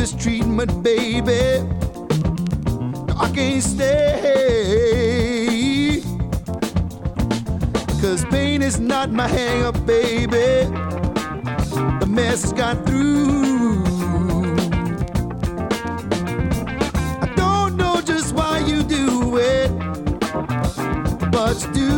mistreatment, baby. I can't stay, 'cause pain is not my hang-up, baby. The mess has got through. I don't know just why you do it, but you do.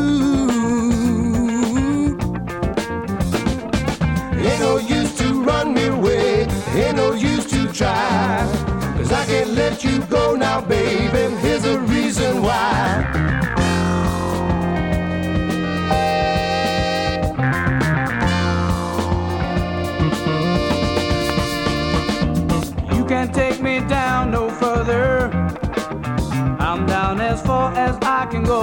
Ain't no use to run me away, ain't no use to try, 'cause I can't let you go now, baby. Here's the reason why. You can't take me down no further, I'm down as far as I can go.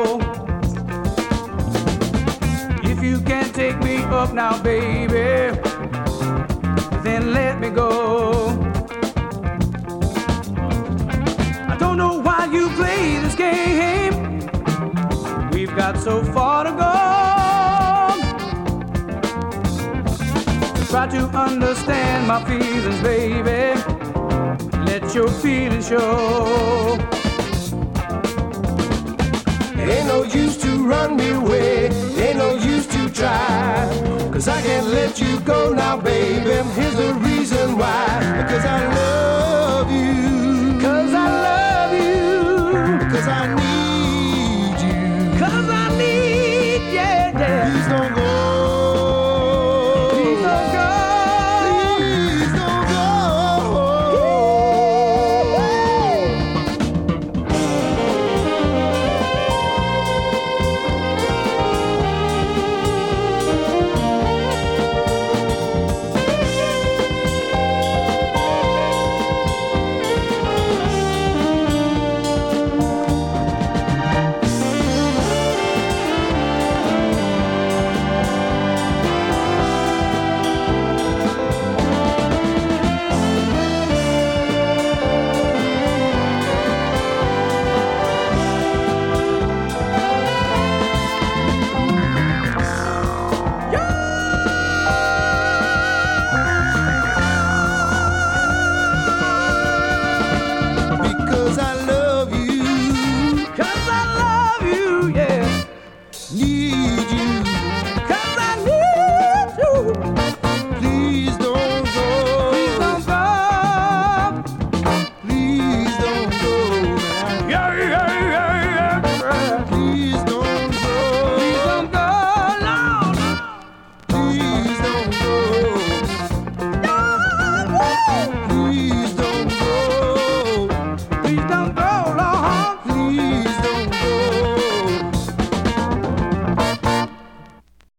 If you can't take me up now, baby, then let me go. I don't know why you play this game, we've got so far to go. Try to understand my feelings, baby, let your feelings show. Ain't no use to run me away, ain't no use to try, 'cause I can't let you go now, baby. Here's the reason why. Because I know